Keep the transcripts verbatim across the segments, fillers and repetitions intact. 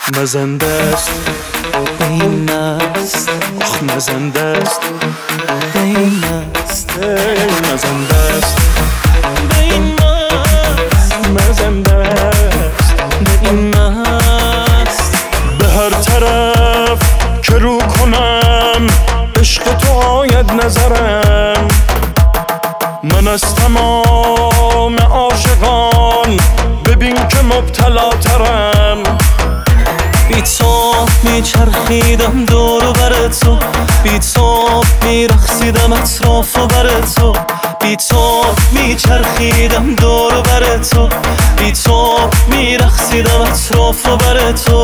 مزنده است این است، آخ مزنده است این است، مزنده است این است، مزنده است این است. به هر طرف که رو کنم عشق تو آید نظرم، من از تمام عاشقان ببین که مبتلا ترم. بی تو میچرخیدم دور و بر تو، بی تو میرقصیدم اطراف و بر تو، بی تو میچرخیدم دور و بر تو، بی تو میرقصیدم اطراف و بر تو.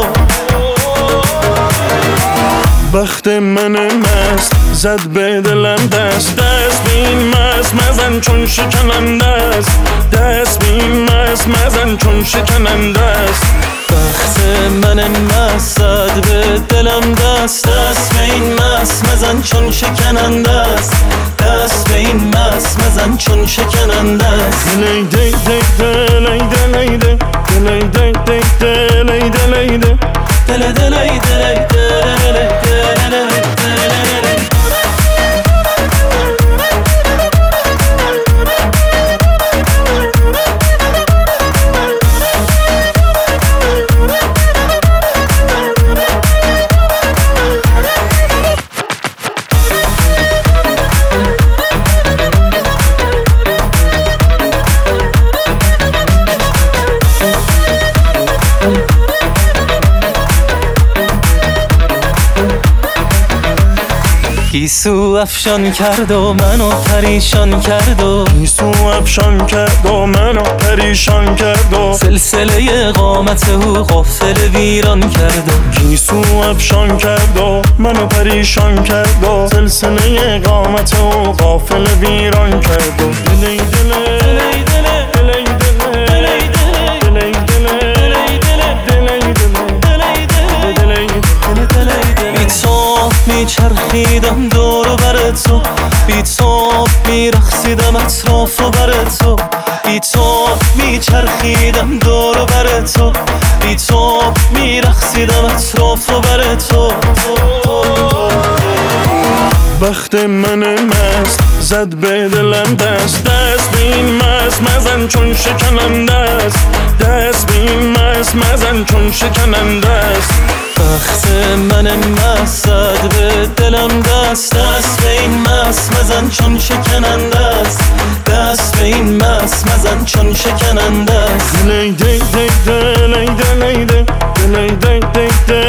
بخت من مست زد به دلم دست، دست بین مست مزن چون شکننده است، دست بین مست مزن چون شکننده است. بخت من مست زد به دلم دست، دست به این مست مزن چون شکننده است، دست به این مست مزن چون شکننده است. دلی دی دی دلی دلی دی دلی دی دی دلی دلی دی دلی دلی دلی دلی گیسو افشان کرد و منو پریشان کرد و گیسو افشان کرد و منو پریشان کرد و سلسله قامت او غافل ویران کرد و گیسو افشان کرد و منو پریشان کرد و سلسله قامت او غافل ویران کرد و دلی دلی دلی دلی دلی دلی دلی. بی تو میچرخیدم دور و بر تو، بی تو میرقصیدم اطراف و بر تو، بی تو میچرخیدم دور و بر تو، بی تو میرقصیدم اطراف و بر تو. بخت من مست زد به دلم دست، دست به این مست مزن چون شکننده است، دست به این مست مزن چون شکننده است. بخت من مست زد به دلم دست، دست به این مست مزن چون شکننده است، دست به این مست مزن چون شکننده است. دلی دی دی دلی دلی دی دلی دی دی